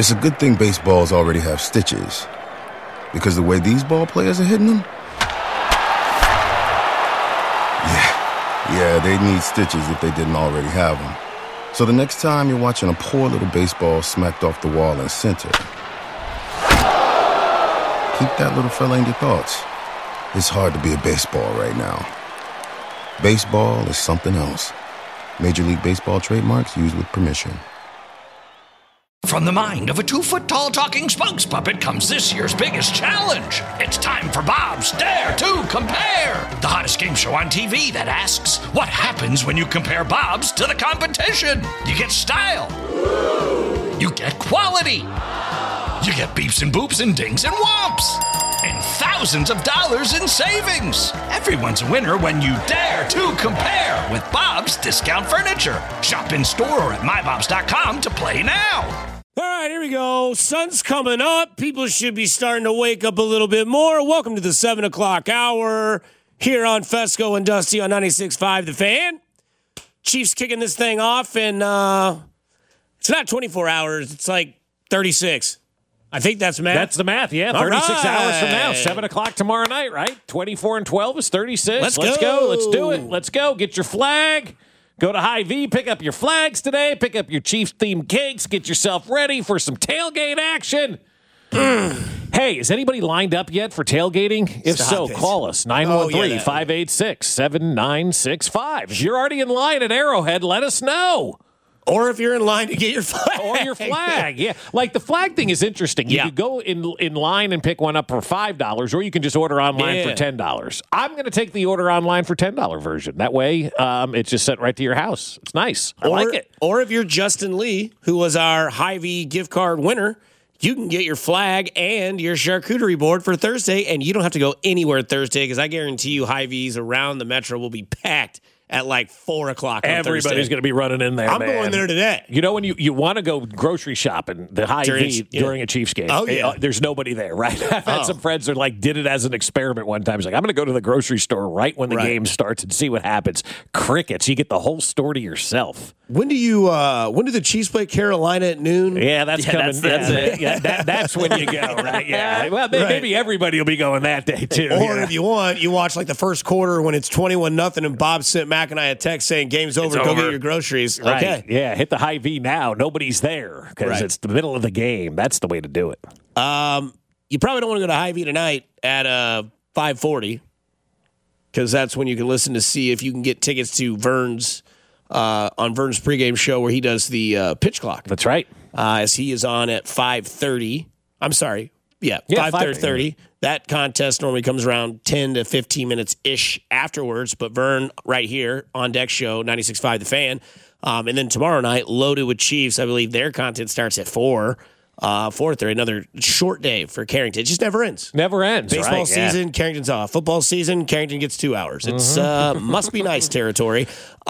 It's a good thing baseballs already have stitches, because the way these ball players are hitting them, yeah, they need stitches if they didn't already have them. So the next time you're watching a poor little baseball smacked off the wall in center, keep that little fella in your thoughts. It's hard to be a baseball right now. Baseball is something else. Major League Baseball trademarks used with permission. From the mind of a 2-foot-tall talking spokes puppet comes this year's biggest challenge. It's time for Bob's Dare to Compare, the hottest game show on TV that asks, what happens when you compare Bob's to the competition? You get style. You get quality. You get beeps and boops and dings and whomps. And thousands of dollars in savings. Everyone's a winner when you dare to compare with Bob's Discount Furniture. Shop in store or at mybobs.com to play now. All right, here we go. Sun's coming up. People should be starting to wake up a little bit more. Welcome to the 7 o'clock hour here on Fesco and Dusty on 96.5 The Fan. Chiefs kicking this thing off, and it's not 24 hours. It's like 36. I think that's math. That's the math, yeah. 36 hours from now. 7 o'clock tomorrow night, right? 24 and 12 is 36. Let's go. Let's do it. Let's go. Get your flag. Go to Hy-Vee, pick up your flags today, pick up your Chiefs-themed cakes, get yourself ready for some tailgate action. Hey, is anybody lined up yet for tailgating? If so, call us, 913-586-7965. If you're already in line at Arrowhead, let us know. Or if you're in line to get your flag. Or your flag, yeah. Like, the flag thing is interesting. You could go in line and pick one up for $5, or you can just order online for $10. I'm going to take the order online for $10 version. That way, it's just sent right to your house. It's nice. I like it. Or if you're Justin Lee, who was our Hy-Vee gift card winner, you can get your flag and your charcuterie board for Thursday, and you don't have to go anywhere Thursday, because I guarantee you Hy-Vees around the metro will be packed at like 4 o'clock on Everybody's going to be running in there, I'm going there today. You know, when you want to go grocery shopping, the Hy-Vee during a Chiefs game, there's nobody there, right? I've had some friends that did it as an experiment one time. It's like, I'm going to go to the grocery store right when the game starts and see what happens. Crickets. You get the whole store to yourself. When do the Chiefs play Carolina at noon? Yeah, that's coming. That's it. Yeah, that's when you go, right? Yeah. Well, maybe everybody will be going that day, too. Or if you want, you watch like the first quarter when it's 21-0 and Bob sent Mac and I a text saying game's over, go get your groceries. Right. Okay. Yeah, hit the Hy-Vee now. Nobody's there because it's the middle of the game. That's the way to do it. You probably don't want to go to Hy-Vee tonight at 5:40 because that's when you can listen to see if you can get tickets to Vern's on Vern's pregame show where he does the pitch clock. That's right. As he is on at 5:30. I'm sorry. Yeah, 5:30. That contest normally comes around 10 to 15 minutes-ish afterwards, but Vern right here on Deck Show, 96.5 The Fan. And then tomorrow night, Loaded with Chiefs, I believe their content starts at 4:30. Another short day for Carrington. It just never ends. Never ends. Baseball season, Carrington's off. Football season, Carrington gets 2 hours. It's must be nice territory.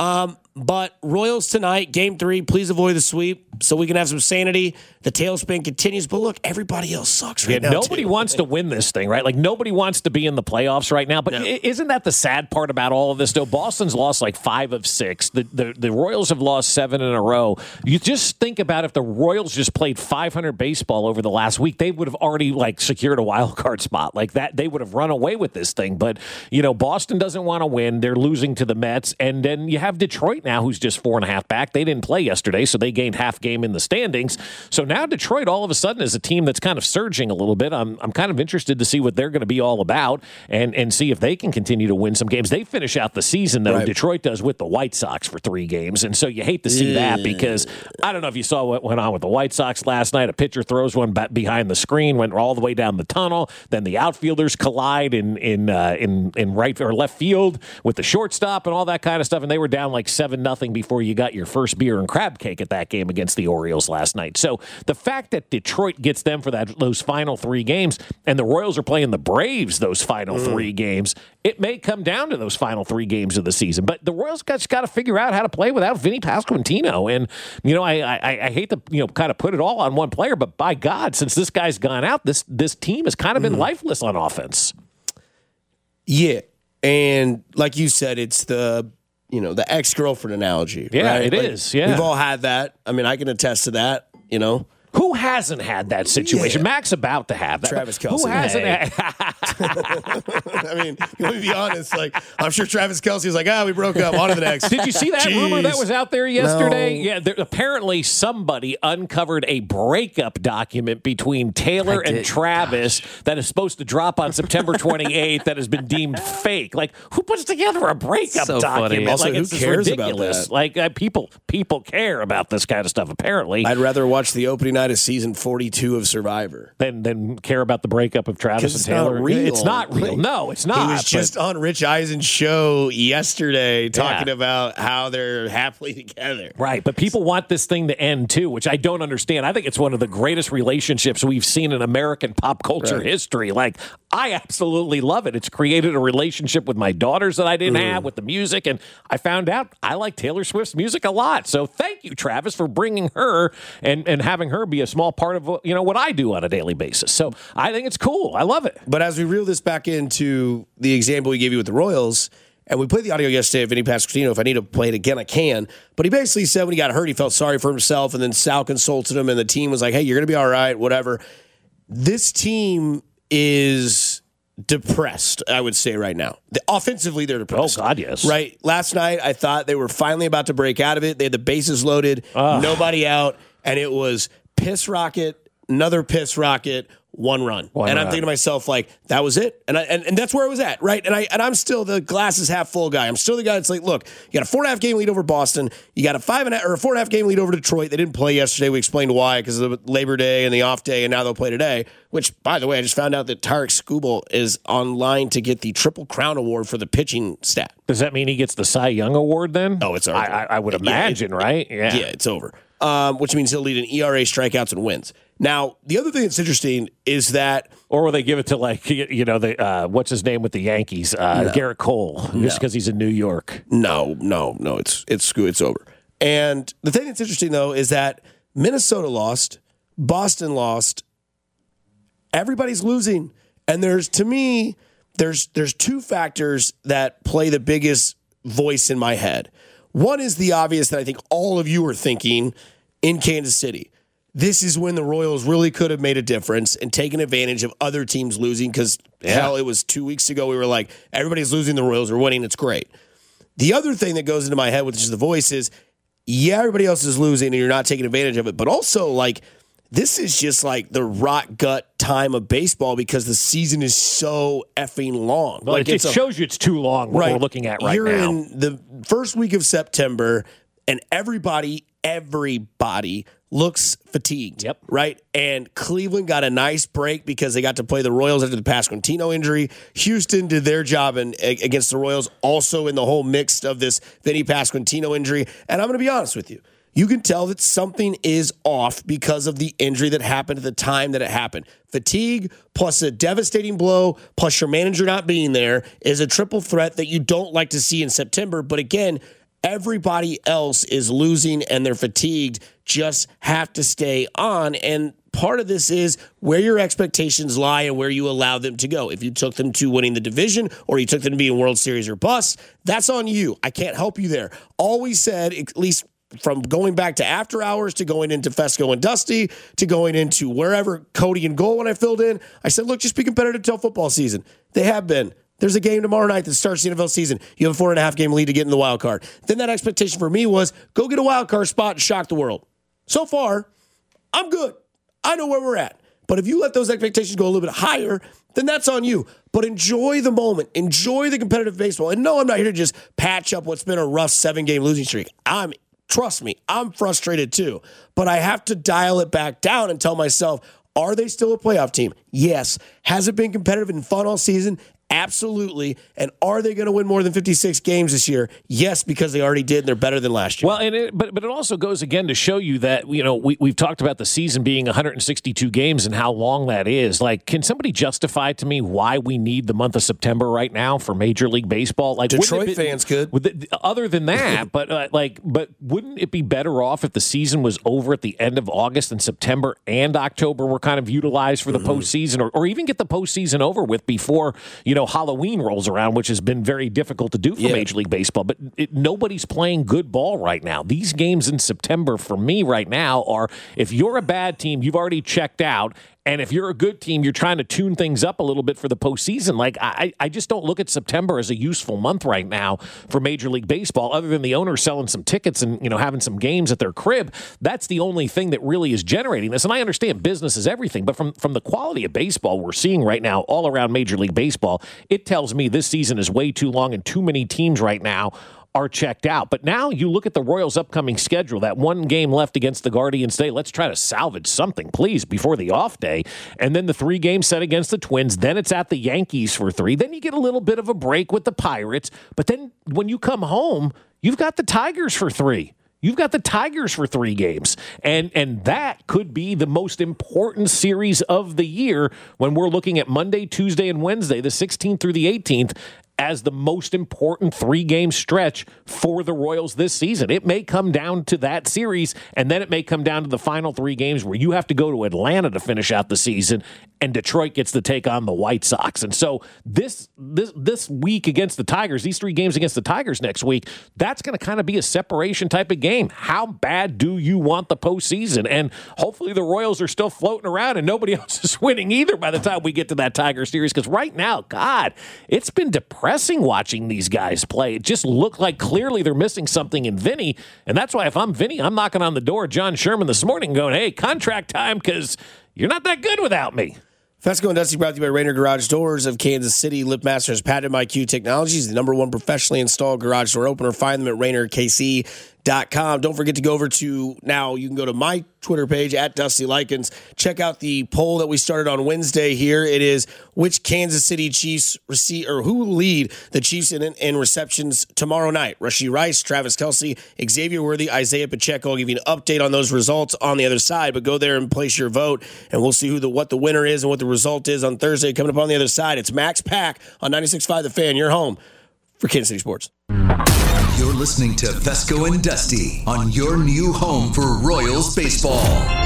But Royals tonight, Game 3. Please avoid the sweep so we can have some sanity. The tailspin continues. But look, everybody else sucks right now. Nobody wants to win this thing, right? Like, nobody wants to be in the playoffs right now. But isn't that the sad part about all of this, though? Boston's lost like 5 of 6. The Royals have lost 7 in a row. You just think about if the Royals just played 500 baseball over the last week, they would have already secured a wild card spot like that. They would have run away with this thing. But, Boston doesn't want to win. They're losing to the Mets. And then you have Detroit now, who's just 4.5 back. They didn't play yesterday, so they gained half game in the standings. So now Detroit all of a sudden is a team that's kind of surging a little bit. I'm kind of interested to see what they're going to be all about and see if they can continue to win some games. They finish out the season, though, Detroit does, with the White Sox for 3 games. And so you hate to see that because I don't know if you saw what went on with the White Sox last night. A pitcher throws one behind the screen, went all the way down the tunnel. Then the outfielders collide in right or left field with the shortstop and all that kind of stuff. And they were down like 7-0 before you got your first beer and crab cake at that game against the Orioles last night. So the fact that Detroit gets them for those final 3 games and the Royals are playing the Braves those final 3 games, it may come down to those final 3 games of the season. But the Royals got to figure out how to play without Vinny Pasquantino. And, I hate to, kind of put it all on one player, but by God, since this guy's gone out, this team has kind of been lifeless on offense. Yeah. And like you said, it's the ex-girlfriend analogy. Yeah, right? it is. Yeah. We've all had that. I mean, I can attest to that, Who hasn't had that situation? Yeah. Mac's about to have that. Travis Kelce. Who hasn't had? I mean, let me be honest. Like, I'm sure Travis Kelce was like, we broke up. On to the next. Did you see that Jeez. rumor that was out there yesterday? No. Yeah, apparently somebody uncovered a breakup document between Taylor and Travis that is supposed to drop on September 28th that has been deemed fake. Like, who puts together a breakup document? Funny. Also, like, who it's cares ridiculous. about that? Like, people care about this kind of stuff, apparently. I'd rather watch the opening night of season 42 of Survivor than care about the breakup of Travis and Taylor. Not real. It's not real. No, it's not. He was just on Rich Eisen's show yesterday talking about how they're happily together. Right, but people want this thing to end too, which I don't understand. I think it's one of the greatest relationships we've seen in American pop culture history. Like, I absolutely love it. It's created a relationship with my daughters that I didn't have with the music, and I found out I like Taylor Swift's music a lot. So thank you, Travis, for bringing her and having her be a small part of what I do on a daily basis. So I think it's cool. I love it. But as we reel this back into the example we gave you with the Royals, and we played the audio yesterday of Vinny Pasquantino. If I need to play it again, I can. But he basically said when he got hurt, he felt sorry for himself, and then Sal consulted him, and the team was like, hey, you're going to be all right, whatever. This team is depressed, I would say, right now. Offensively, they're depressed. Oh, God, yes. Right? Last night, I thought they were finally about to break out of it. They had the bases loaded, nobody out, and it was piss rocket, another piss rocket, one run. I'm thinking to myself, like, that was it. And that's where I was at, right? And I'm still the glass is half full guy. I'm still the guy that's like, look, you got a 4.5 game lead over Boston. You got a 4.5 game lead over Detroit. They didn't play yesterday. We explained why, because of the Labor Day and the off day, and now they'll play today. Which, by the way, I just found out that Tarek Skubal is online to get the Triple Crown Award for the pitching stat. Does that mean he gets the Cy Young Award then? Oh, it's over. I would imagine, right? Yeah, it's over. Which means he'll lead in ERA, strikeouts, and wins. Now, the other thing that's interesting is that... Or will they give it to, like, the what's his name with the Yankees? Garrett Cole, just because he's in New York. No. It's over. And the thing that's interesting, though, is that Minnesota lost, Boston lost, everybody's losing. And there's two factors that play the biggest voice in my head. One is the obvious that I think all of you are thinking in Kansas City. This is when the Royals really could have made a difference and taken advantage of other teams losing because, hell, it was 2 weeks ago we were like, everybody's losing, the Royals are winning, it's great. The other thing that goes into my head, which is the voice, is, everybody else is losing and you're not taking advantage of it. But also, like, this is just like the rot gut time of baseball because the season is so effing long. Well, like it shows you it's too long what we're looking at right You're now. in the first week of September, and everybody looks fatigued. Yep. Right? And Cleveland got a nice break because they got to play the Royals after the Pasquantino injury. Houston did their job against the Royals, also in the whole mix of this Vinny Pasquantino injury. And I'm going to be honest with you. You can tell that something is off because of the injury that happened at the time that it happened. Fatigue plus a devastating blow plus your manager not being there is a triple threat that you don't like to see in September. But again, everybody else is losing and they're fatigued, just have to stay on. And part of this is where your expectations lie and where you allow them to go. If you took them to winning the division or you took them to being World Series or bust, that's on you. I can't help you there. All we said, at least from going back to after hours to going into Fesco and Dusty to going into wherever Cody and Goal when I filled in, I said, look, just be competitive till football season. They have been. There's a game tomorrow night that starts the NFL season. You have a 4.5 game lead to get in the wild card. Then that expectation for me was go get a wild card spot and shock the world. So far, I'm good. I know where we're at. But if you let those expectations go a little bit higher, then that's on you. But enjoy the moment. Enjoy the competitive baseball. And no, I'm not here to just patch up what's been a rough 7-game losing streak. Trust me, I'm frustrated too. But I have to dial it back down and tell myself, are they still a playoff team? Yes. Has it been competitive and fun all season? Absolutely. And are they going to win more than 56 games this year? Yes, because they already did, and they're better than last year. Well, but it also goes again to show you that, we've talked about the season being 162 games and how long that is. Like, can somebody justify to me why we need the month of September right now for Major League Baseball? Like, Detroit fans could. Other than that, but wouldn't it be better off if the season was over at the end of August and September and October were kind of utilized for the postseason, or even get the postseason over with before, Halloween rolls around, which has been very difficult to do for Major League Baseball. But nobody's playing good ball right now. These games in September for me right now are, if you're a bad team, you've already checked out. And if you're a good team, you're trying to tune things up a little bit for the postseason. Like, I just don't look at September as a useful month right now for Major League Baseball, other than the owner selling some tickets and, having some games at their crib. That's the only thing that really is generating this. And I understand business is everything, but from the quality of baseball we're seeing right now all around Major League Baseball, it tells me this season is way too long and too many teams right now are checked out. But now you look at the Royals' upcoming schedule, that one game left against the Guardians today. Let's try to salvage something, please, before the off day. And then the 3 games set against the Twins. Then it's at the Yankees for 3. Then you get a little bit of a break with the Pirates. But then when you come home, you've got the Tigers for 3. You've got the Tigers for 3 games. And that could be the most important series of the year when we're looking at Monday, Tuesday, and Wednesday, the 16th through the 18th, as the most important 3-game stretch for the Royals this season. It may come down to that series, and then it may come down to the final 3 games where you have to go to Atlanta to finish out the season, and Detroit gets to take on the White Sox. And so this week against the Tigers, these 3 games against the Tigers next week, that's going to kind of be a separation type of game. How bad do you want the postseason? And hopefully the Royals are still floating around and nobody else is winning either by the time we get to that Tiger series, because right now, God, it's been depressing watching these guys play. It just looked like clearly they're missing something in Vinny, and that's why if I'm Vinny, I'm knocking on the door of John Sherman this morning going, hey, contract time, because you're not that good without me. Fesco and Dusty brought to you by Rainer Garage Doors of Kansas City. Lipmaster's Patent IQ Technologies, the #1 professionally installed garage door opener. Find them at RainerKC.com. Don't forget to go over to, now you can go to my Twitter page at Dusty Likens. Check out the poll that we started on Wednesday here. It is which Kansas City Chiefs who will lead the Chiefs in receptions tomorrow night. Rashee Rice, Travis Kelce, Xavier Worthy, Isaiah Pacheco. I'll give you an update on those results on the other side, but go there and place your vote, and we'll see what the winner is and what the result is on Thursday. Coming up on the other side, it's Max Pack on 96.5 The Fan, your home for Kansas City Sports. You're listening to Fesco and Dusty on your new home for Royals baseball.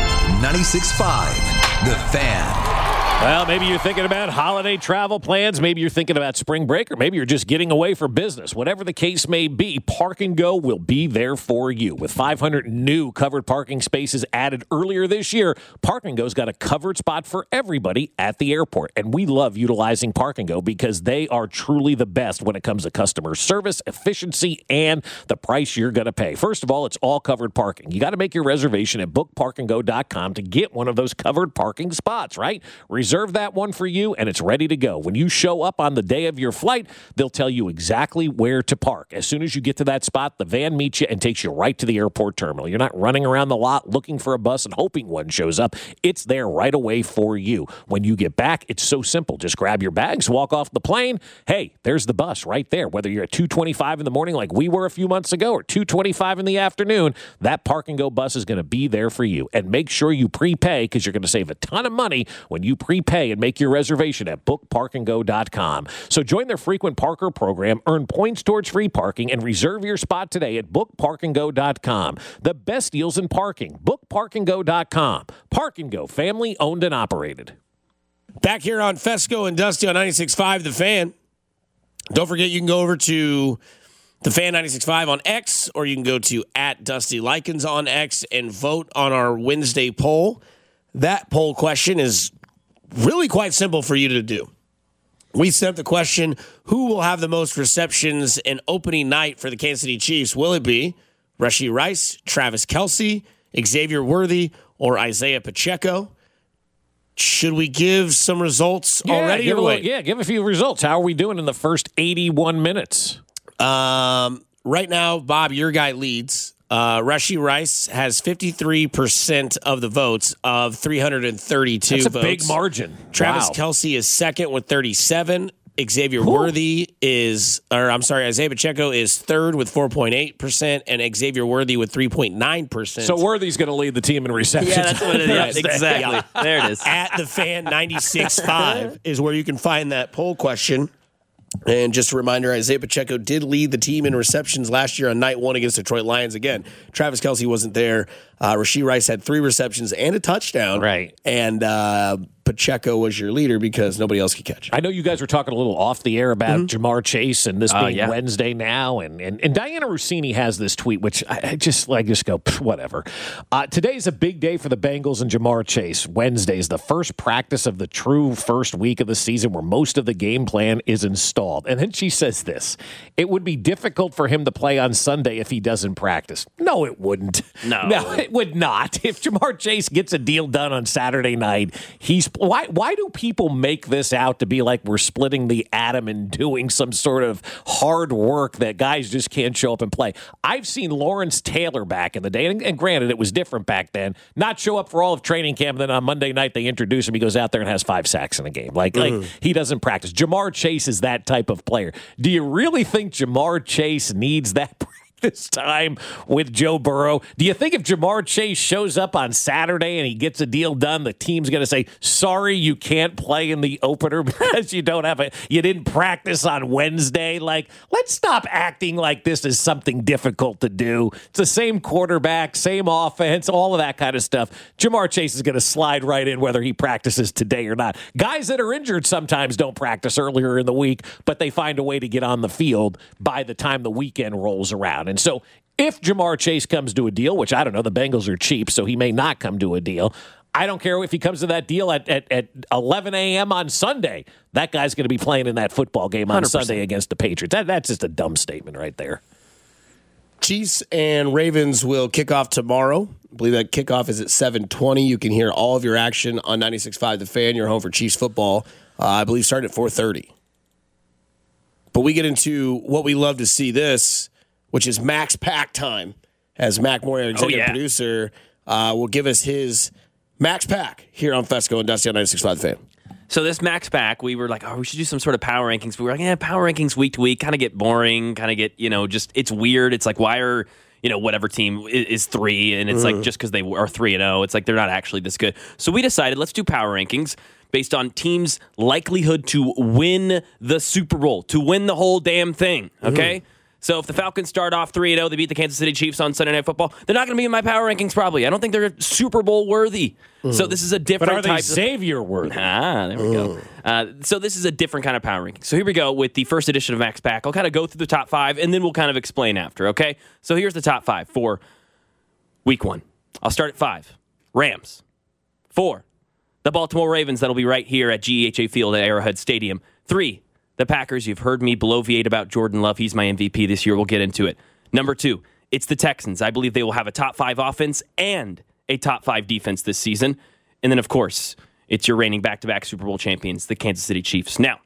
96.5 The Fan. Well, maybe you're thinking about holiday travel plans. Maybe you're thinking about spring break, or maybe you're just getting away for business. Whatever the case may be, Park and Go will be there for you. With 500 new covered parking spaces added earlier this year, Park and Go's got a covered spot for everybody at the airport. And we love utilizing Park and Go because they are truly the best when it comes to customer service, efficiency, and the price you're going to pay. First of all, it's all covered parking. You got to make your reservation at bookparkandgo.com to get one of those covered parking spots, right? Reserve that one for you, and it's ready to go. When you show up on the day of your flight, they'll tell you exactly where to park. As soon as you get to that spot, the van meets you and takes you right to the airport terminal. You're not running around the lot looking for a bus and hoping one shows up. It's there right away for you. When you get back, it's so simple. Just grab your bags, walk off the plane. Hey, there's the bus right there. Whether you're at 2:25 in the morning like we were a few months ago or 2:25 in the afternoon, that Park and Go bus is going to be there for you. And make sure you prepay, because you're going to save a ton of money when you prepay and make your reservation at bookparkandgo.com. So join their frequent parker program, earn points towards free parking, and reserve your spot today at bookparkandgo.com. The best deals in parking. Bookparkandgo.com. Park and Go, family owned and operated. Back here on Fesco and Dusty on 96.5 The Fan. Don't forget, you can go over to The Fan 96.5 on X, or you can go to at Dusty Likens on X and vote on our Wednesday poll. That poll question is really quite simple for you to do. We set up the question, who will have the most receptions in opening night for the Kansas City Chiefs? Will it be Rashee Rice, Travis Kelce, Xavier Worthy, or Isaiah Pacheco? Should we give some results already? Give a few results. How are we doing in the first 81 minutes? Right now, Bob, your guy leads. Rashee Rice has 53% of the votes of 332 votes. That's a big margin. Travis Kelce is second with 37. Isaiah Pacheco is third with 4.8%, and Xavier Worthy with 3.9%. So Worthy's going to lead the team in receptions. Yeah, that's what it is. Exactly. Yeah. There it is. At The Fan 96.5 is where you can find that poll question. And just a reminder, Isaiah Pacheco did lead the team in receptions last year on night 1 against Detroit Lions. Again, Travis Kelce wasn't there. Rashee Rice had 3 receptions and a touchdown. Right. And Pacheco was your leader because nobody else could catch it. I know you guys were talking a little off the air about Jamar Chase and this being Wednesday now, and Diana Rossini has this tweet, which I just go, whatever. Today's a big day for the Bengals and Jamar Chase. Wednesday is the first practice of the true first week of the season where most of the game plan is installed. And then she says this, it would be difficult for him to play on Sunday if he doesn't practice. No, it wouldn't. No, it would not. If Jamar Chase gets a deal done on Saturday night, Why do people make this out to be like we're splitting the atom and doing some sort of hard work that guys just can't show up and play? I've seen Lawrence Taylor back in the day, and granted, it was different back then, not show up for all of training camp, and then on Monday night they introduce him, he goes out there and has 5 sacks in a game. Like he doesn't practice. Jamar Chase is that type of player. Do you really think Jamar Chase needs that this time with Joe Burrow? Do you think if Jamar Chase shows up on Saturday and he gets a deal done, the team's going to say, sorry, you can't play in the opener because you didn't practice on Wednesday? Like, let's stop acting like this is something difficult to do. It's the same quarterback, same offense, all of that kind of stuff. Jamar Chase is going to slide right in whether he practices today or not. Guys that are injured sometimes don't practice earlier in the week, but they find a way to get on the field by the time the weekend rolls around. And so if Jamar Chase comes to a deal, which I don't know, the Bengals are cheap, so he may not come to a deal. I don't care if he comes to that deal at 11 a.m. on Sunday. That guy's going to be playing in that football game on 100%. Sunday against the Patriots. That's just a dumb statement right there. Chiefs and Ravens will kick off tomorrow. I believe that kickoff is at 7:20. You can hear all of your action on 96.5 The Fan. You're home for Chiefs football. I believe starting at 4:30. But we get into what we love to see this, which is Max Pack time, as Mac Moore, our executive producer, will give us his Max Pack here on Fesco and Dusty on 96.5 The Fan. So this Max Pack, we were like, we should do some sort of power rankings. We were like, power rankings week to week, kind of get boring, kind of get, just, it's weird. It's like, why are, whatever team is 3, and it's like, just because they are 3-0, it's like they're not actually this good. So we decided, let's do power rankings based on teams' likelihood to win the Super Bowl, to win the whole damn thing, okay? So if the Falcons start off 3-0, they beat the Kansas City Chiefs on Sunday Night Football, they're not going to be in my power rankings probably. I don't think they're Super Bowl worthy. So this is a different type. But are they Xavier worthy? There we go. So this is a different kind of power ranking. So here we go with the first edition of Max Pack. I'll kind of go through the top 5, and then we'll kind of explain after, okay? So here's the top 5 for week 1. I'll start at 5. Rams. 4. The Baltimore Ravens. That'll be right here at GEHA Field at Arrowhead Stadium. 3. The Packers. You've heard me bloviate about Jordan Love. He's my MVP this year. We'll get into it. Number 2, it's the Texans. I believe they will have a top 5 offense and a top 5 defense this season. And then, of course, it's your reigning back-to-back Super Bowl champions, the Kansas City Chiefs. Now,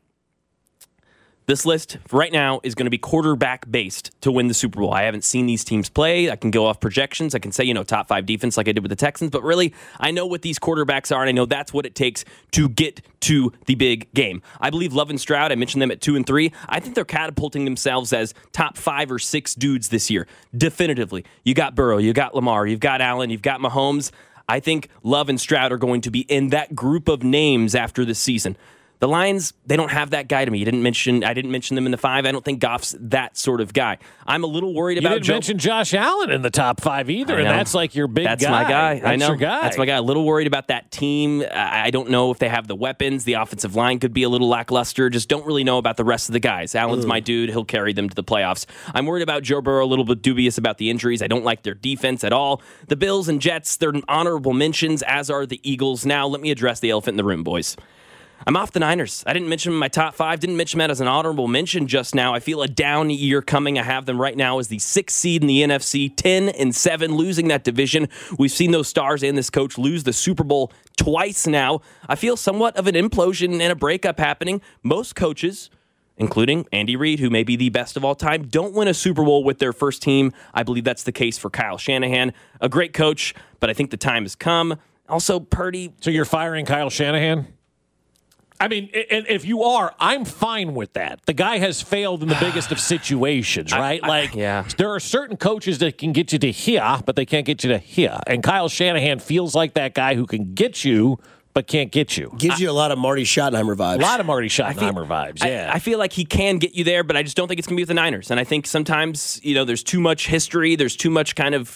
this list right now is going to be quarterback-based to win the Super Bowl. I haven't seen these teams play. I can go off projections. I can say, top 5 defense like I did with the Texans. But really, I know what these quarterbacks are, and I know that's what it takes to get to the big game. I believe Love and Stroud, I mentioned them at 2 and 3. I think they're catapulting themselves as top 5 or 6 dudes this year. Definitively. You got Burrow, you got Lamar, you've got Allen, you've got Mahomes. I think Love and Stroud are going to be in that group of names after this season. The Lions, they don't have that guy to me. I didn't mention them in the 5. I don't think Goff's that sort of guy. I'm a little worried about. You didn't mention Josh Allen in the top 5 either, and that's like your big guy. That's my guy. That's I know. Your guy. That's my guy. A little worried about that team. I don't know if they have the weapons. The offensive line could be a little lackluster. Just don't really know about the rest of the guys. Allen's my dude. He'll carry them to the playoffs. I'm worried about Joe Burrow, a little bit dubious about the injuries. I don't like their defense at all. The Bills and Jets, they're honorable mentions, as are the Eagles. Now, let me address the elephant in the room, boys. I'm off the Niners. I didn't mention them in my top 5. Didn't mention that as an honorable mention just now. I feel a down year coming. I have them right now as the 6th seed in the NFC, 10-7, losing that division. We've seen those stars and this coach lose the Super Bowl twice now. I feel somewhat of an implosion and a breakup happening. Most coaches, including Andy Reid, who may be the best of all time, don't win a Super Bowl with their first team. I believe that's the case for Kyle Shanahan. A great coach, but I think the time has come. Also, Purdy. So you're firing Kyle Shanahan? I mean, if you are, I'm fine with that. The guy has failed in the biggest of situations, right? There are certain coaches that can get you to here, but they can't get you to here. And Kyle Shanahan feels like that guy who can get you, but can't get you. Gives you a lot of Marty Schottenheimer vibes. A lot of Marty Schottenheimer vibes, yeah. I feel like he can get you there, but I just don't think it's going to be with the Niners. And I think sometimes, there's too much history. There's too much kind of,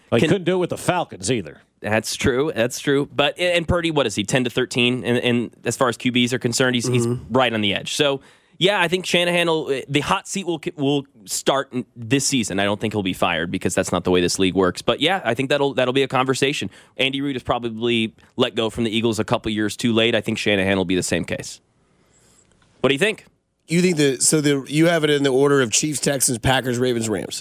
He couldn't do it with the Falcons either. That's true. But and Purdy, what is he? 10 to 13, and as far as QBs are concerned, he's right on the edge. So yeah, I think Shanahan the hot seat will start this season. I don't think he'll be fired because that's not the way this league works. But yeah, I think that'll be a conversation. Andy Reid is probably let go from the Eagles a couple years too late. I think Shanahan will be the same case. What do you think? You think you have it in the order of Chiefs, Texans, Packers, Ravens, Rams.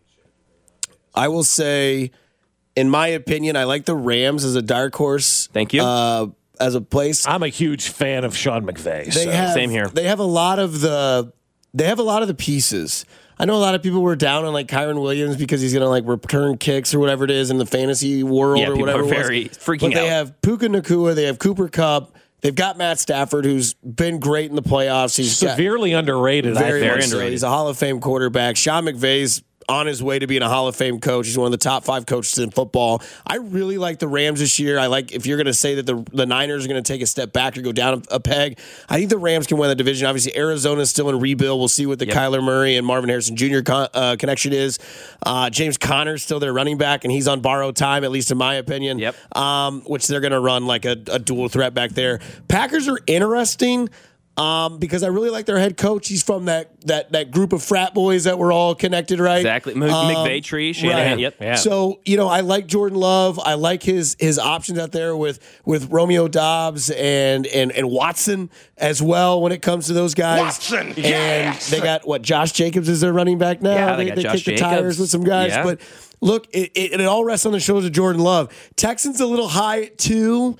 I will say, in my opinion, I like the Rams as a dark horse. Thank you. As a place, I'm a huge fan of Sean McVay. Same here. They have a lot of the pieces. I know a lot of people were down on like Kyron Williams because he's going to like return kicks or whatever it is in the fantasy world or whatever. People are very freaking out. But they have Puka Nacua, they have Cooper Kupp. They've got Matt Stafford, who's been great in the playoffs. He's severely underrated. Very underrated. He's a Hall of Fame quarterback. Sean McVay's on his way to being a Hall of Fame coach. He's one of the top 5 coaches in football. I really like the Rams this year. I like, if you're going to say that the Niners are going to take a step back or go down a peg, I think the Rams can win the division. Obviously, Arizona's still in rebuild. We'll see what the Kyler Murray and Marvin Harrison Jr. Connection is. James Conner's still their running back, and he's on borrowed time, at least in my opinion, which they're going to run like a dual threat back there. Packers are interesting. Because I really like their head coach. He's from that group of frat boys that were all connected, right? Exactly. McVay tree, Shanahan. Right. Yep. Yeah. So, I like Jordan Love. I like his options out there with Romeo Doubs and Watson as well when it comes to those guys. Watson, and they got Josh Jacobs is their running back now. Yeah, they kicked Josh the tires with some guys, Yeah. but look, it all rests on the shoulders of Jordan Love. Texans a little high too.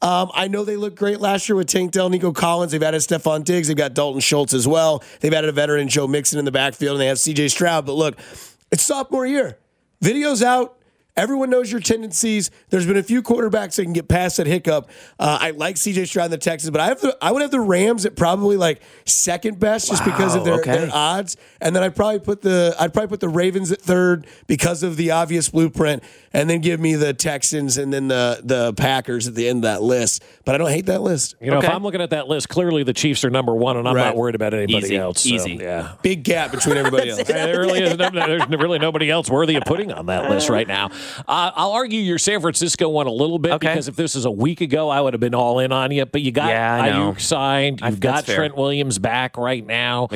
I know they looked great last year with Tank Dell, Nico Collins. They've added Stephon Diggs. They've got Dalton Schultz as well. They've added a veteran, Joe Mixon, in the backfield, and they have C.J. Stroud. But look, it's sophomore year. Video's out. Everyone knows your tendencies. There's been a few quarterbacks that can get past that hiccup. I like C.J. Stroud in the Texans, but I would have the Rams at probably like second best just because of their odds, and then I'd probably put the Ravens at third because of the obvious blueprint, and then give me the Texans and then the Packers at the end of that list. But I don't hate that list. If I'm looking at that list, clearly the Chiefs are number one, and I'm not worried about anybody else. So, Easy. Yeah. Big gap between everybody else. There really is. There's really nobody else worthy of putting on that list right now. I'll argue your San Francisco one a little bit because if this was a week ago, I would have been all in on you. But you got Ayuk signed. You've got Trent Williams back right now.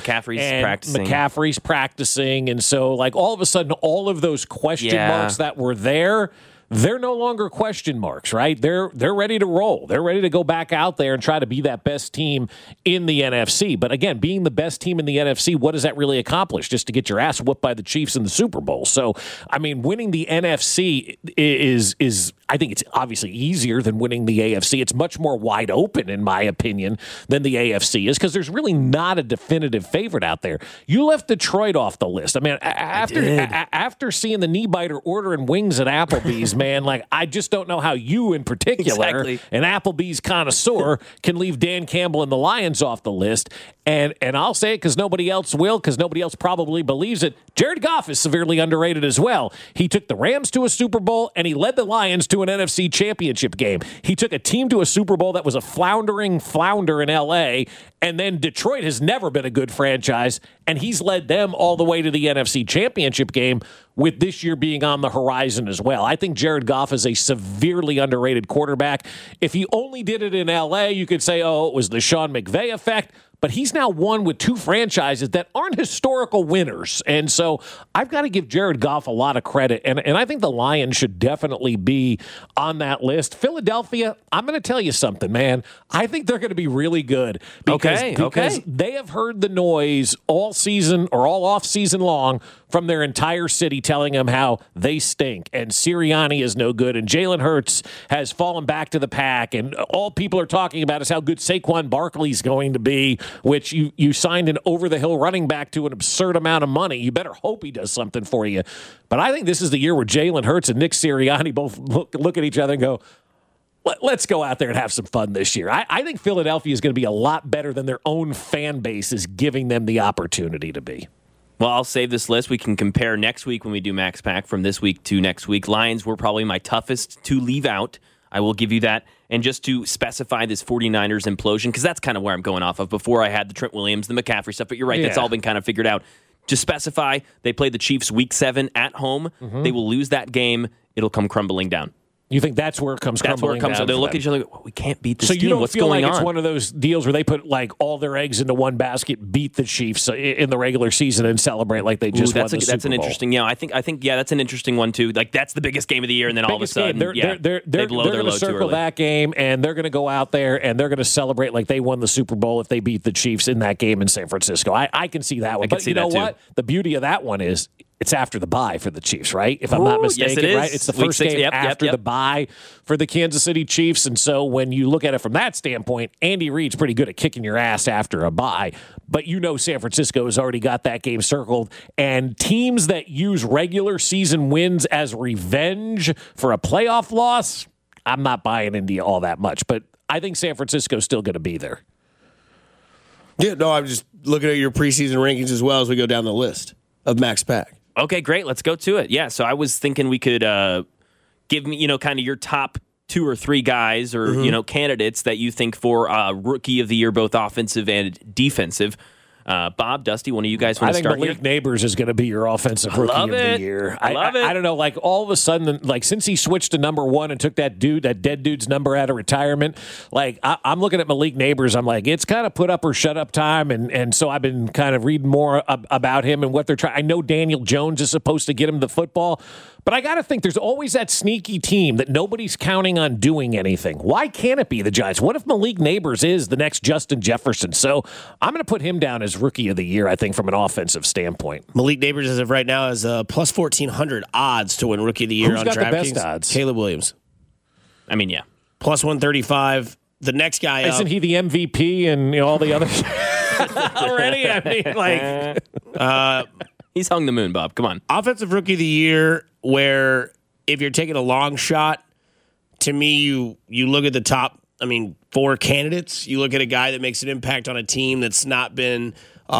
McCaffrey's practicing. And so, like, all of a sudden, all of those question marks that were there, they're no longer question marks, right? They're ready to roll. They're ready to go back out there and try to be that best team in the NFC. But again, being the best team in the NFC, what does that really accomplish? Just to get your ass whooped by the Chiefs in the Super Bowl. So, I mean, winning the NFC is I think it's obviously easier than winning the AFC. It's much more wide open, in my opinion, than the AFC is because there's really not a definitive favorite out there. You left Detroit off the list. I mean, after seeing the knee biter ordering wings at Applebee's, man, like, I just don't know how you in particular, an Applebee's connoisseur, can leave Dan Campbell and the Lions off the list. And I'll say it because nobody else will, because nobody else probably believes it. Jared Goff is severely underrated as well. He took the Rams to a Super Bowl, and he led the Lions to an NFC championship game. He took a team to a Super Bowl that was a floundering flounder in L.A., and then Detroit has never been a good franchise, and he's led them all the way to the NFC championship game, with this year being on the horizon as well. I think Jared Goff is a severely underrated quarterback. If he only did it in L.A., you could say, it was the Sean McVay effect. But he's now won with 2 franchises that aren't historical winners. And so I've got to give Jared Goff a lot of credit. And I think the Lions should definitely be on that list. Philadelphia, I'm going to tell you something, man. I think they're going to be really good. Because they have heard the noise all season or all off season long from their entire city telling them how they stink and Sirianni is no good and Jalen Hurts has fallen back to the pack and all people are talking about is how good Saquon Barkley's going to be, which you signed an over-the-hill running back to an absurd amount of money. You better hope he does something for you. But I think this is the year where Jalen Hurts and Nick Sirianni both look at each other and go, let's go out there and have some fun this year. I think Philadelphia is going to be a lot better than their own fan base is giving them the opportunity to be. Well, I'll save this list. We can compare next week when we do Max Pack from this week to next week. Lions were probably my toughest to leave out. I will give you that. And just to specify this 49ers implosion, because that's kind of where I'm going off of. Before I had the Trent Williams, the McCaffrey stuff, but you're right, that's all been kind of figured out. To specify, they played the Chiefs week 7 at home. Mm-hmm. They will lose that game. it'll come crumbling down. You think that's where it comes That's where it comes. down They'll for look them? at each other like, we can't beat this So team. you don't What's feel going like on? it's one of those deals where they put like all their eggs into one basket, beat the Chiefs in the regular season, and celebrate like they just won the Super Bowl? That's an interesting. Yeah, I think that's an interesting one too. Like that's the biggest game of the year, and then all of a sudden, they're they blow they're their going to load too circle early. that game, and they're going to go out there and they're going to celebrate like they won the Super Bowl if they beat the Chiefs in that game in San Francisco. I can see that one. can But see you know that too. what? The beauty of that one is it's after the bye for the Chiefs, right? If I'm not Ooh, yes, mistaken, it is. right? It's the Week first 6, game yep, after the bye for the Kansas City Chiefs. And so when you look at it from that standpoint, Andy Reid's pretty good at kicking your ass after a bye. But you know San Francisco has already got that game circled. And teams that use regular season wins as revenge for a playoff loss, I'm not buying into all that much. But I think San Francisco's still going to be there. Yeah, no, I'm just looking at your preseason rankings as well as we go down the list of Max Pack. Okay, great. Let's go to it. Yeah, so I was thinking we could give me, kind of your top 2 or 3 guys or, candidates that you think for Rookie of the Year, both offensive and defensive. Bob, Dusty, one of you guys want to start I think Malik here? Neighbors is going to be your offensive rookie of the year. I love it. I don't know, like all of a sudden, like since he switched to number 1 and took that dead dude's number out of retirement, like I'm looking at Malik Neighbors. I'm like, it's kind of put up or shut up time. And so I've been kind of reading more about him and what they're trying. I know Daniel Jones is supposed to get him the football, but I got to think there's always that sneaky team that nobody's counting on doing anything. Why can't it be the Giants? What if Malik Neighbors is the next Justin Jefferson? So I'm going to put him down as rookie of the year, I think, from an offensive standpoint. Malik Neighbors, as of right now, is plus 1,400 odds to win Rookie of the Year Who's on got the DraftKings. best odds? Caleb Williams. I mean, yeah. Plus 135. The next guy Isn't he the MVP and all the others already? I mean, like, He's hung the moon, Bob. Come on. Offensive Rookie of the Year, where if you're taking a long shot, to me, you look at the top, 4 candidates. You look at a guy that makes an impact on a team that's not been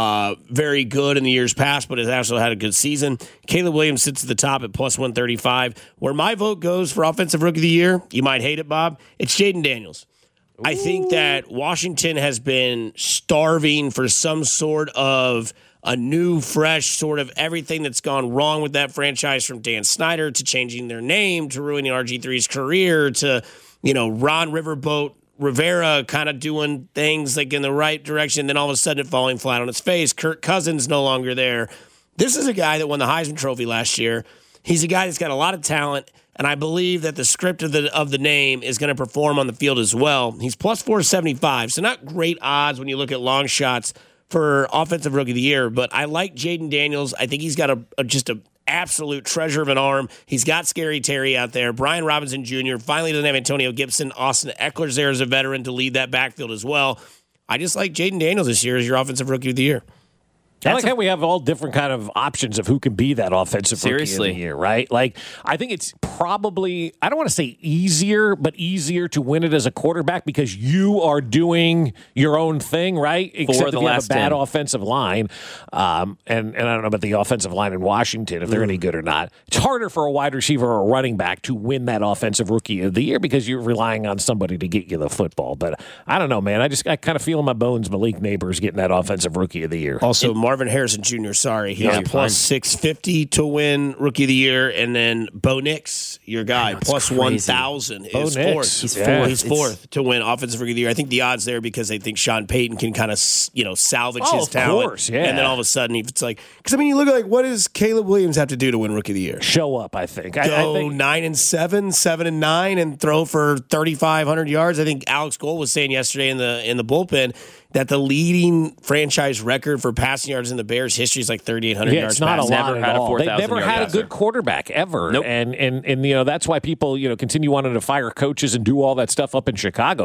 very good in the years past, but has also had a good season. Caleb Williams sits at the top at plus 135. Where my vote goes for Offensive Rookie of the Year, you might hate it, Bob, it's Jaden Daniels. I think that Washington has been starving for some sort of a new, fresh sort of everything that's gone wrong with that franchise, from Dan Snyder to changing their name to ruining RG3's career to, Ron Riverboat Rivera kind of doing things like in the right direction, then all of a sudden it falling flat on its face. Kirk Cousins no longer there. This is a guy that won the Heisman Trophy last year. He's a guy that's got a lot of talent, and I believe that the script of the name is going to perform on the field as well. He's plus 475, so not great odds when you look at long shots for Offensive Rookie of the Year, but I like Jaden Daniels. I think he's got just an absolute treasure of an arm. He's got Scary Terry out there. Brian Robinson Jr. finally doesn't have Antonio Gibson. Austin Eckler's there as a veteran to lead that backfield as well. I just like Jaden Daniels this year as your Offensive Rookie of the Year. I like how we have all different kind of options of who can be that offensive rookie of the year, right? Like, I think it's probably, I don't want to say easier, but easier to win it as a quarterback because you are doing your own thing, right? Except if you have a bad offensive line. And I don't know about the offensive line in Washington, if they're any good or not. It's harder for a wide receiver or a running back to win that offensive rookie of the year because you're relying on somebody to get you the football. But I don't know, man. I kind of feel in my bones Malik Neighbors getting that offensive rookie of the year. Also, Marvin Harrison Jr., he's plus 650 to win Rookie of the Year. And then Bo Nix, your guy, plus 1,000 is fourth. He's fourth to win Offensive Rookie of the Year. I think the odds there because they think Sean Payton can kind of, salvage his talent. Course, yeah. And then all of a sudden, it's like, because you look at what does Caleb Williams have to do to win Rookie of the Year? Show up, I think. Go I think 9-7, 7-9, and throw for 3,500 yards. I think Alex Gold was saying yesterday in the bullpen that the leading franchise record for passing yards in the Bears history is like 3,800 yards. It's not passing. a lot Never at had a all. 4,000 They've never yard had a passer. good quarterback ever. Nope. And that's why people, continue wanting to fire coaches and do all that stuff up in Chicago.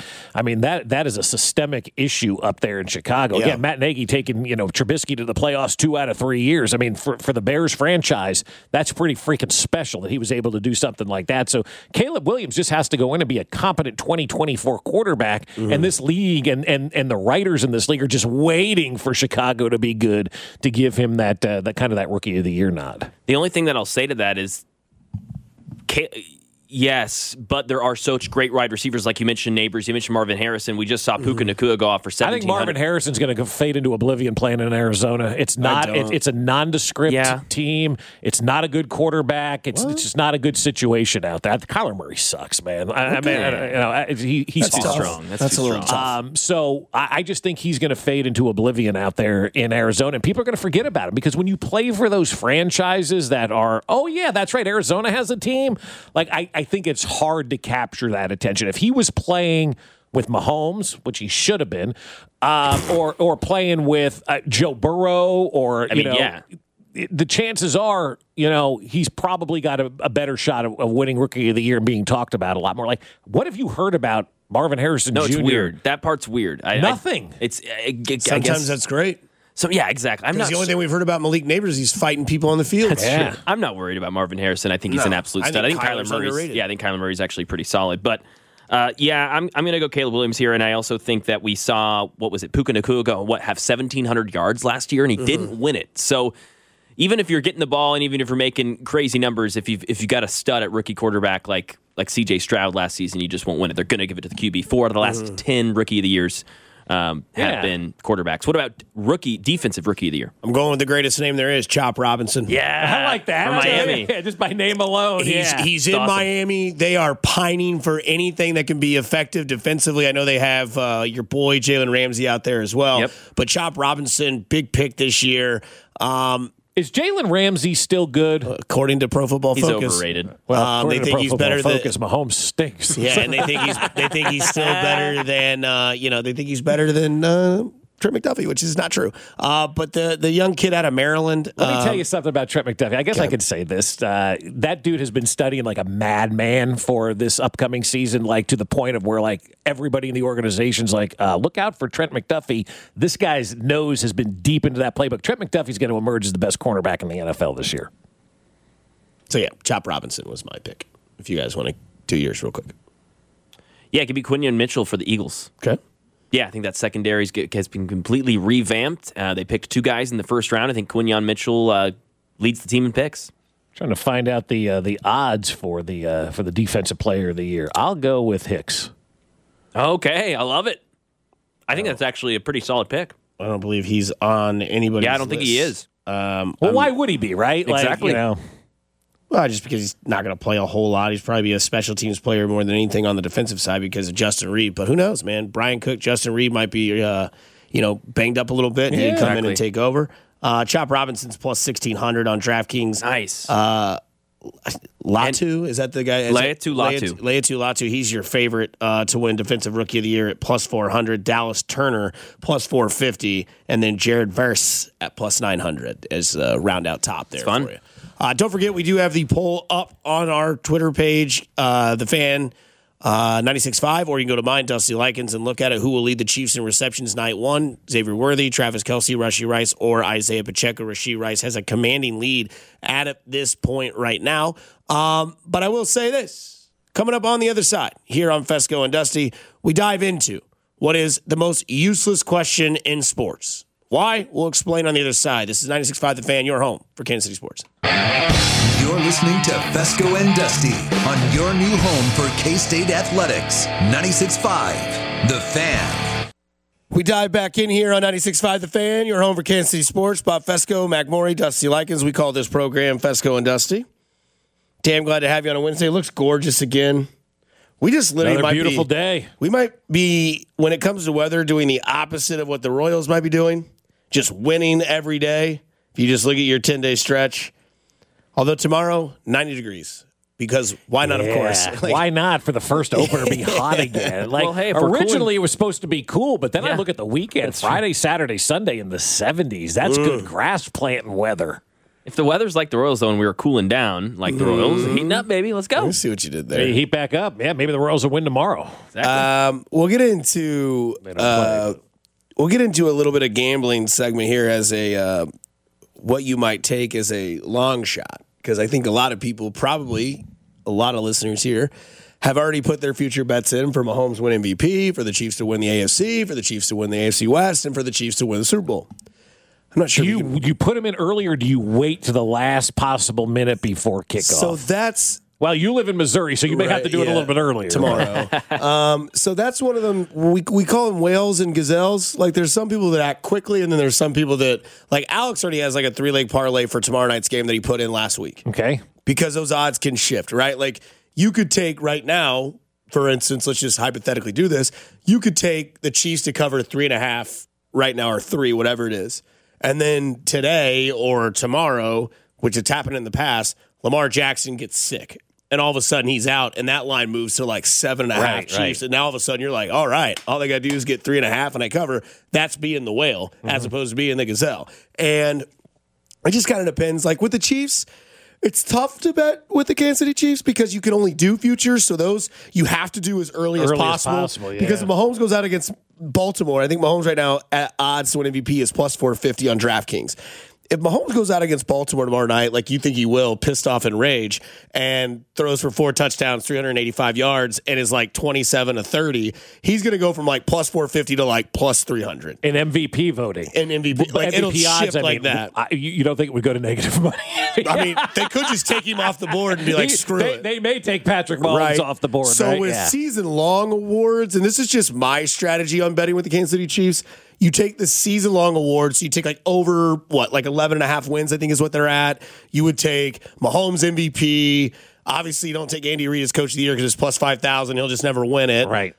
That is a systemic issue up there in Chicago. Yeah. Again, Matt Nagy taking, Trubisky to the playoffs 2 out of 3 years. I mean, for the Bears franchise, that's pretty freaking special that he was able to do something like that. So Caleb Williams just has to go in and be a competent 2024 quarterback. Mm-hmm. And this league and the writers in this league are just waiting for Chicago to be good to give him that kind of that Rookie of the Year nod. The only thing that I'll say to that is Yes, but there are such great wide receivers, like you mentioned, Neighbors. You mentioned Marvin Harrison. We just saw Puka Nacua go off for 1,700. I think Marvin Harrison's going to fade into oblivion playing in Arizona. It's not. It's a nondescript team. It's not a good quarterback. It's just not a good situation out there. Kyler Murray sucks, man. He's too strong. That's too a little strong. tough. So I just think he's going to fade into oblivion out there in Arizona, and people are going to forget about him because when you play for those franchises that are, oh yeah, that's right, Arizona has a team. Like I think it's hard to capture that attention. If he was playing with Mahomes, which he should have been, or playing with Joe Burrow, or the chances are, he's probably got a better shot of winning Rookie of the Year and being talked about a lot more. Like, what have you heard about Marvin Harrison Jr.? No, it's weird. That part's weird. Nothing. Sometimes that's great. So yeah, exactly. The only thing we've heard about Malik Neighbors is he's fighting people on the field. That's true. I'm not worried about Marvin Harrison. I think he's an absolute stud. I think Kyler Murray's actually pretty solid. But I'm going to go Caleb Williams here, and I also think that we saw Puka Nacua have 1,700 yards last year, and he didn't win it. So even if you're getting the ball, and even if you're making crazy numbers, if you've got a stud at rookie quarterback like C.J. Stroud last season, you just won't win it. They're going to give it to the QB. 4 out of the last 10 Rookie of the Years have been quarterbacks. What about defensive rookie of the year? I'm going with the greatest name there is, Chop Robinson. Yeah, I like that. From Miami. Yeah, just by name alone. He's in awesome. Miami. They are pining for anything that can be effective defensively. I know they have your boy Jalen Ramsey out there as well. Yep. But Chop Robinson, big pick this year. Is Jalen Ramsey still good? According to Pro Football Focus, he's overrated. Well, they think he's better than Mahomes stinks. Yeah, and they think he's still better than they think he's better than Trent McDuffie, which is not true. But the young kid out of Maryland. Let me tell you something about Trent McDuffie. I guess I could say this. That dude has been studying like a madman for this upcoming season, like to the point of where like everybody in the organization's like, look out for Trent McDuffie. This guy's nose has been deep into that playbook. Trent McDuffie's going to emerge as the best cornerback in the NFL this year. So yeah, Chop Robinson was my pick. If you guys want to do yours real quick. Yeah, it could be Quinyon Mitchell for the Eagles. Okay. Yeah, I think that secondary has been completely revamped. They picked 2 guys in the first round. I think Quinyon Mitchell leads the team in picks. Trying to find out the odds for the defensive player of the year. I'll go with Hicks. Okay, I love it. I think that's actually a pretty solid pick. I don't believe he's on anybody's Yeah, I don't think he list. is. Why would he be, right? Exactly. Well, just because he's not going to play a whole lot. He's probably be a special teams player more than anything on the defensive side because of Justin Reed. But who knows, man? Brian Cook, Justin Reed might be, banged up a little bit. And he'd come in and take over. Chop Robinson's plus 1,600 on DraftKings. Nice. Latu, is that the guy? Laiatu Latu. He's your favorite to win Defensive Rookie of the Year at plus 400. Dallas Turner plus 450, and then Jared Verse at plus 900 as round out top there. It's fun. For you. Don't forget, we do have the poll up on our Twitter page, The Fan 96.5, or you can go to mine, Dusty Likens, and look at it. Who will lead the Chiefs in receptions night 1? Xavier Worthy, Travis Kelce, Rashee Rice, or Isaiah Pacheco. Rashee Rice has a commanding lead at this point right now. But I will say this. Coming up on the other side, here on Fesco and Dusty, we dive into what is the most useless question in sports. Why? We'll explain on the other side. This is 96.5 The Fan, your home for Kansas City Sports. You're listening to Fesco and Dusty on your new home for K-State Athletics. 96.5 The Fan. We dive back in here on 96.5 The Fan, your home for Kansas City Sports. Bob Fesco, Mac Morey, Dusty Likens. We call this program Fesco and Dusty. Damn glad to have you on a Wednesday. It looks gorgeous again. We just literally Another beautiful day. We might be, when it comes to weather, doing the opposite of what the Royals might be doing. Just winning every day. If you just look at your 10-day stretch. Although tomorrow, 90 degrees. Because why not, of course? Why not for the first opener be hot again? Well, hey, if we're originally it was supposed to be cool, but then I look at the weekend, Friday, Saturday, Sunday in the 70s. That's good grass planting weather. If the weather's like the Royals, though, and we were cooling down like the Royals, heating up, baby, let's go. Let's see what you did there. Hey, heat back up. Yeah, maybe the Royals will win tomorrow. Exactly. We'll get into a little bit of gambling segment here as a what you might take as a long shot, because I think a lot of people, probably a lot of listeners here, have already put their future bets in for Mahomes win MVP, for the Chiefs to win the AFC, for the Chiefs to win the AFC West, and for the Chiefs to win the Super Bowl. I'm not sure. Do you put them in early, or do you wait to the last possible minute before kickoff? So that's Well, you live in Missouri, so you may have to do it a little bit earlier. Tomorrow. So that's one of them. We call them whales and gazelles. Like, there's some people that act quickly, and then there's some people that, like, Alex already has like a 3-leg parlay for tomorrow night's game that he put in last week. Okay. Because those odds can shift, right? Like, you could take right now, for instance, let's just hypothetically do this. You could take the Chiefs to cover 3.5 right now, or 3, whatever it is. And then today or tomorrow, which has happened in the past, Lamar Jackson gets sick. And all of a sudden he's out, and that line moves to like 7.5 Chiefs. Right. And now all of a sudden you're like, all right, all they got to do is get 3.5 and I cover. That's being the whale as opposed to being the gazelle. And it just kind of depends. Like with the Chiefs, it's tough to bet with the Kansas City Chiefs because you can only do futures. So those you have to do as early as possible. Yeah. Because if Mahomes goes out against Baltimore, I think Mahomes right now at odds to win MVP is plus 450 on DraftKings. If Mahomes goes out against Baltimore tomorrow night, like you think he will, pissed off and rage, and throws for 4 touchdowns, 385 yards, and is like 27-30, he's going to go from like plus 450 to like plus 300 in MVP voting. In MVP, like MVP it'll shift like that. You don't think it would go to negative money? I mean, they could just take him off the board and be like, screw it. They may take Patrick Mahomes off the board. So with season-long awards, and this is just my strategy on betting with the Kansas City Chiefs. You take the season-long awards, so you take like over, like 11.5 wins, I think is what they're at. You would take Mahomes MVP. Obviously, you don't take Andy Reid as coach of the year because it's plus 5,000. He'll just never win it. Right.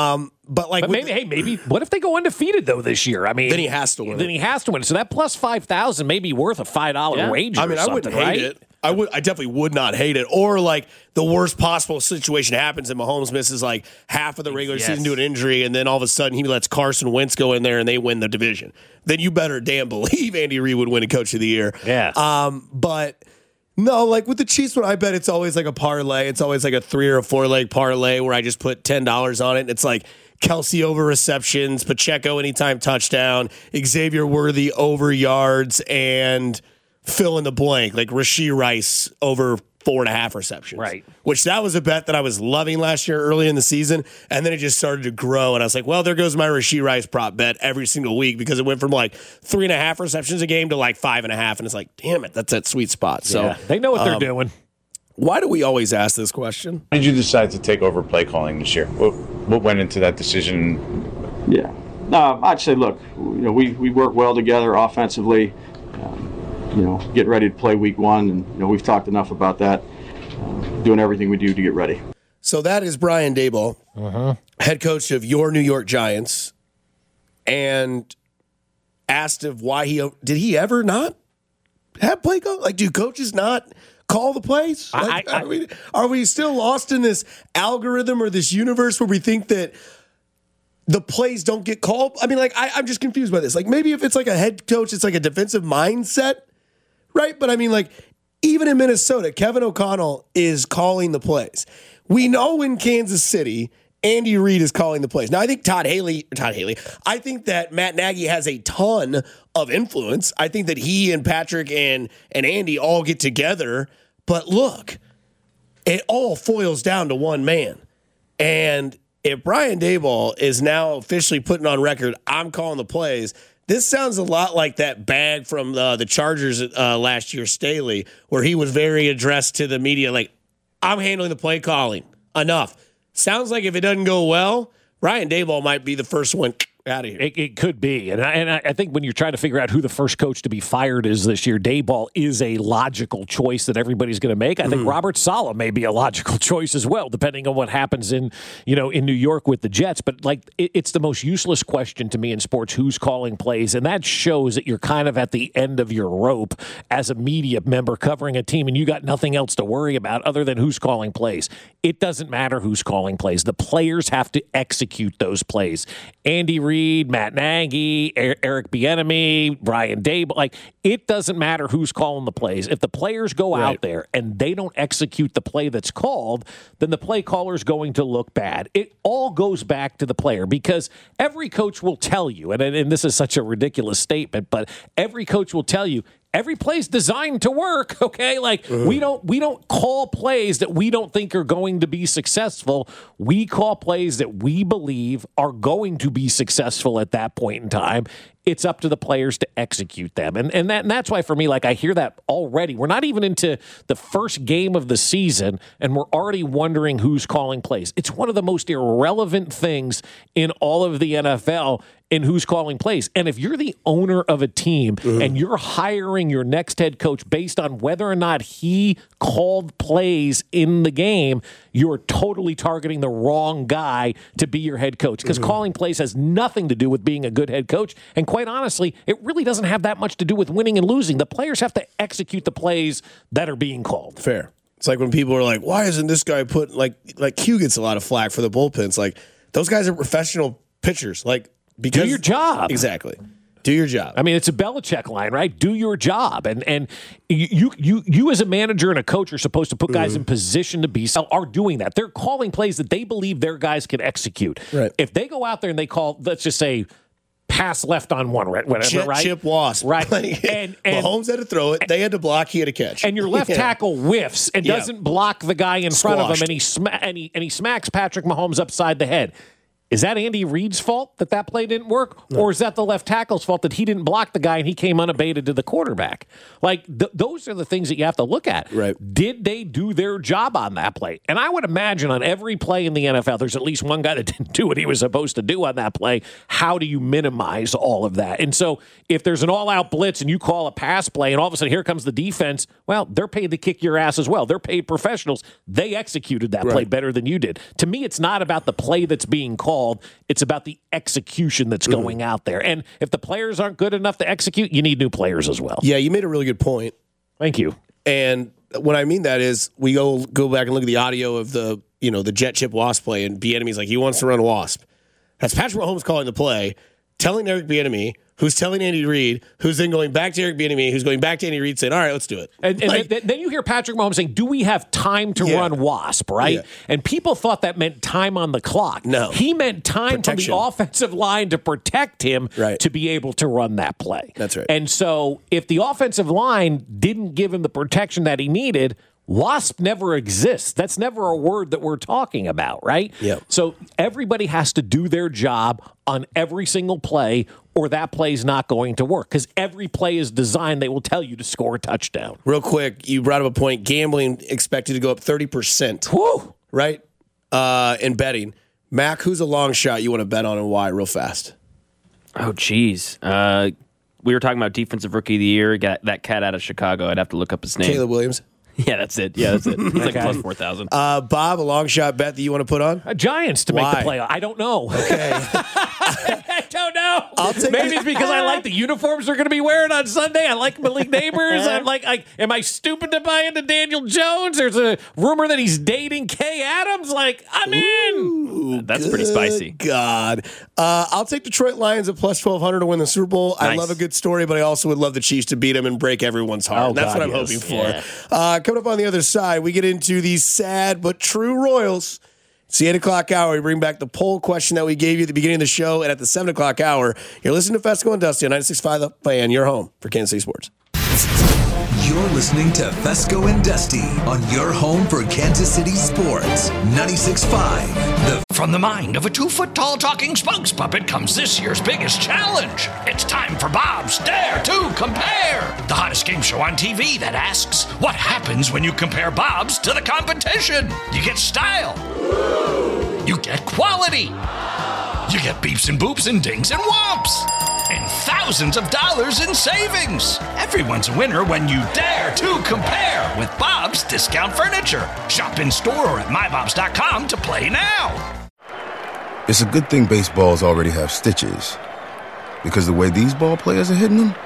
But maybe, what if they go undefeated, though, this year? I mean, then he has to win. Then he has to win. So that plus 5,000 may be worth a $5 wager. I mean, I wouldn't hate it. I definitely would not hate it. Or like the worst possible situation happens and Mahomes misses like half of the regular season due to an injury, and then all of a sudden he lets Carson Wentz go in there and they win the division. Then you better damn believe Andy Reid would win a coach of the year. Yeah. But no, like with the Chiefs, when I bet, it's always like a parlay. It's always like a 3 or 4 leg parlay where I just put $10 on it. And it's like Kelsey over receptions, Pacheco anytime touchdown, Xavier Worthy over yards, and fill in the blank, like Rashee Rice over 4.5 receptions. Right. Which that was a bet that I was loving last year early in the season. And then it just started to grow. And I was like, well, there goes my Rashee Rice prop bet every single week because it went from like 3.5 receptions a game to like 5.5. And it's like, damn it, that's that sweet spot. So they know what they're doing. Why do we always ask this question? Why did you decide to take over play calling this year? What went into that decision? Yeah. I'd say, look, we work well together offensively. Get ready to play week 1. And, we've talked enough about that, doing everything we do to get ready. So that is Brian Daboll, head coach of your New York Giants, and asked of why did he ever not have play call? Like, do coaches not call the plays? Like, are we still lost in this algorithm or this universe where we think that the plays don't get called? I mean, like, I'm just confused by this. Like, maybe if it's like a head coach, it's like a defensive mindset, right? But I mean, like, even in Minnesota, Kevin O'Connell is calling the plays. We know in Kansas City, Andy Reid is calling the plays. Now, I think Todd Haley, I think that Matt Nagy has a ton of influence. I think that he and Patrick and Andy all get together. But look, it all foils down to one man. And if Brian Daboll is now officially putting on record, I'm calling the plays, this sounds a lot like that bag from the Chargers last year, Staley, where he was very addressed to the media, like, I'm handling the play calling. Enough. Sounds like if it doesn't go well, Brian Daboll might be the first one out of here. It could be. And I think when you're trying to figure out who the first coach to be fired is this year, Daboll is a logical choice that everybody's going to make. I think Robert Saleh may be a logical choice as well, depending on what happens in New York with the Jets. But like, it's the most useless question to me in sports, who's calling plays. And that shows that you're kind of at the end of your rope as a media member covering a team and you got nothing else to worry about other than who's calling plays. It doesn't matter who's calling plays. The players have to execute those plays. Andy Reid, Matt Nagy, Eric Bieniemy, Brian Daboll. Like, it doesn't matter who's calling the plays. If the players go out there and they don't execute the play that's called, then the play caller's going to look bad. It all goes back to the player because every coach will tell you, and this is such a ridiculous statement, but every coach will tell you, every play's designed to work, okay? Like, we don't call plays that we don't think are going to be successful. We call plays that we believe are going to be successful at that point in time. It's up to the players to execute them. And that's why, for me, like, I hear that already. We're not even into the first game of the season, and we're already wondering who's calling plays. It's one of the most irrelevant things in all of the NFL in who's calling plays. And if you're the owner of a team and you're hiring your next head coach based on whether or not he called plays in the game, you're totally targeting the wrong guy to be your head coach, because calling plays has nothing to do with being a good head coach. And quite honestly, it really doesn't have that much to do with winning and losing. The players have to execute the plays that are being called. Fair. It's like when people are like, why isn't this guy put, like Q gets a lot of flack for the bullpen. It's like, those guys are professional pitchers. Like, because do your job. Exactly. Do your job. I mean, it's a Belichick line, right? Do your job. And you as a manager and a coach are supposed to put guys in position to be, are doing that. They're calling plays that they believe their guys can execute. Right. If they go out there and they call, let's just say, pass left on one, whatever, right? Chip Wasp. Right. and Mahomes had to throw it. They had to block. He had to catch. And your left tackle whiffs and doesn't block the guy in front of him, and he smacks Patrick Mahomes upside the head. Is that Andy Reid's fault that play didn't work? No. Or is that the left tackle's fault that he didn't block the guy and he came unabated to the quarterback? Like, those are the things that you have to look at. Right. Did they do their job on that play? And I would imagine on every play in the NFL, there's at least one guy that didn't do what he was supposed to do on that play. How do you minimize all of that? And so if there's an all-out blitz and you call a pass play and all of a sudden here comes the defense, well, they're paid to kick your ass as well. They're paid professionals. They executed that play better than you did. To me, it's not about the play that's being called. It's about the execution that's going out there. And if the players aren't good enough to execute, you need new players as well. Yeah, you made a really good point. Thank you. And what I mean that is, we go back and look at the audio of the jet chip Wasp play, and Bieniemy's like, he wants to run Wasp. That's Patrick Mahomes calling the play, telling Eric Bieniemy, who's telling Andy Reid, who's then going back to Eric Bieniemy, who's going back to Andy Reid, saying, all right, let's do it. And then you hear Patrick Mahomes saying, do we have time to run Wasp, right? Yeah. And people thought that meant time on the clock. No. He meant time from the offensive line to protect him to be able to run that play. That's right. And so if the offensive line didn't give him the protection that he needed, Wasp never exists. That's never a word that we're talking about, right? Yeah. So everybody has to do their job on every single play, or that play's not going to work, because every play is designed, they will tell you, to score a touchdown. Real quick, you brought up a point. Gambling expected to go up 30%. Woo! Right? In betting. Mac, who's a long shot you want to bet on and why, real fast? Oh, geez. We were talking about defensive rookie of the year. Got that cat out of Chicago. I'd have to look up his name. Caleb Williams. Yeah, that's it. It's like plus 4,000. Bob, a long shot bet that you want to put on? Giants to make the playoff. I don't know. Okay. I don't know. Maybe it's because I like the uniforms they're going to be wearing on Sunday. I like Malik Neighbors. Am I stupid to buy into Daniel Jones? There's a rumor that he's dating Kay Adams. I'm in. That's pretty spicy. God. I'll take Detroit Lions at plus 1,200 to win the Super Bowl. Nice. I love a good story, but I also would love the Chiefs to beat them and break everyone's heart. That's what I'm hoping for. Yeah. Coming up on the other side, we get into these sad but true Royals. It's the 8 o'clock hour. We bring back the poll question that we gave you at the beginning of the show, and at the 7 o'clock hour, you're listening to Fesco and Dusty on 96.5 The Fan, your home for Kansas City sports. You're listening to Fesco and Dusty on your home for Kansas City sports. 96.5 From the mind of a 2-foot-tall talking spokes puppet comes this year's biggest challenge. It's time for Bob's Dare to Compare, the hottest game show on TV that asks, what happens when you compare Bob's to the competition? You get style. You get quality. You get beeps and boops and dings and whomps. And thousands of dollars in savings. Everyone's a winner when you dare to compare with Bob's Discount Furniture. Shop in store or at mybobs.com to play now. It's a good thing baseballs already have stitches, because the way these ball players are hitting them,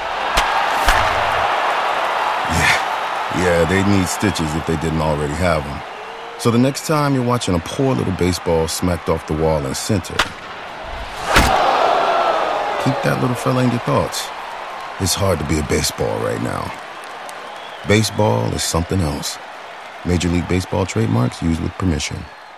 yeah, they need stitches if they didn't already have them. So the next time you're watching a poor little baseball smacked off the wall in center, keep that little fella in your thoughts. It's hard to be a baseball right now. Baseball is something else. Major League Baseball trademarks used with permission.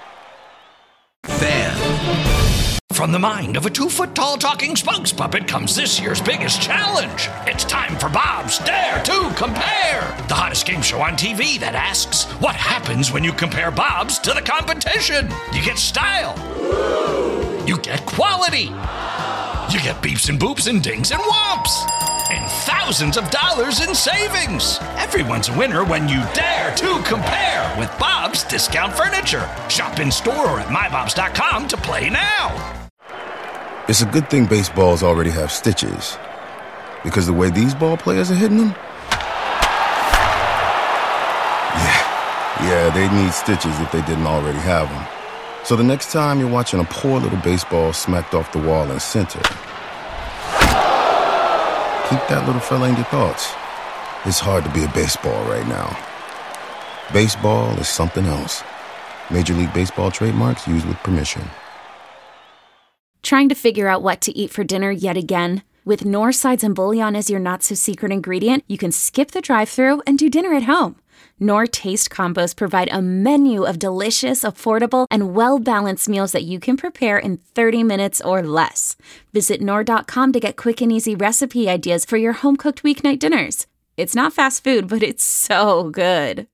Fan. From the mind of a 2-foot-tall talking spokes puppet comes this year's biggest challenge. It's time for Bob's Dare to Compare, the hottest game show on TV that asks, what happens when you compare Bob's to the competition? You get style. You get quality. You get beeps and boops and dings and whomps. And thousands of dollars in savings. Everyone's a winner when you dare to compare with Bob's Discount Furniture. Shop in store or at mybobs.com to play now. It's a good thing baseballs already have stitches. Because the way these ball players are hitting them, yeah, they'd need stitches if they didn't already have them. So the next time you're watching a poor little baseball smacked off the wall in center, keep that little fella in your thoughts. It's hard to be a baseball right now. Baseball is something else. Major League Baseball trademarks used with permission. Trying to figure out what to eat for dinner yet again? With Knorr sides and bouillon as your not-so-secret ingredient, you can skip the drive-thru and do dinner at home. Knorr Taste Combos provide a menu of delicious, affordable, and well-balanced meals that you can prepare in 30 minutes or less. Visit Knorr.com to get quick and easy recipe ideas for your home-cooked weeknight dinners. It's not fast food, but it's so good.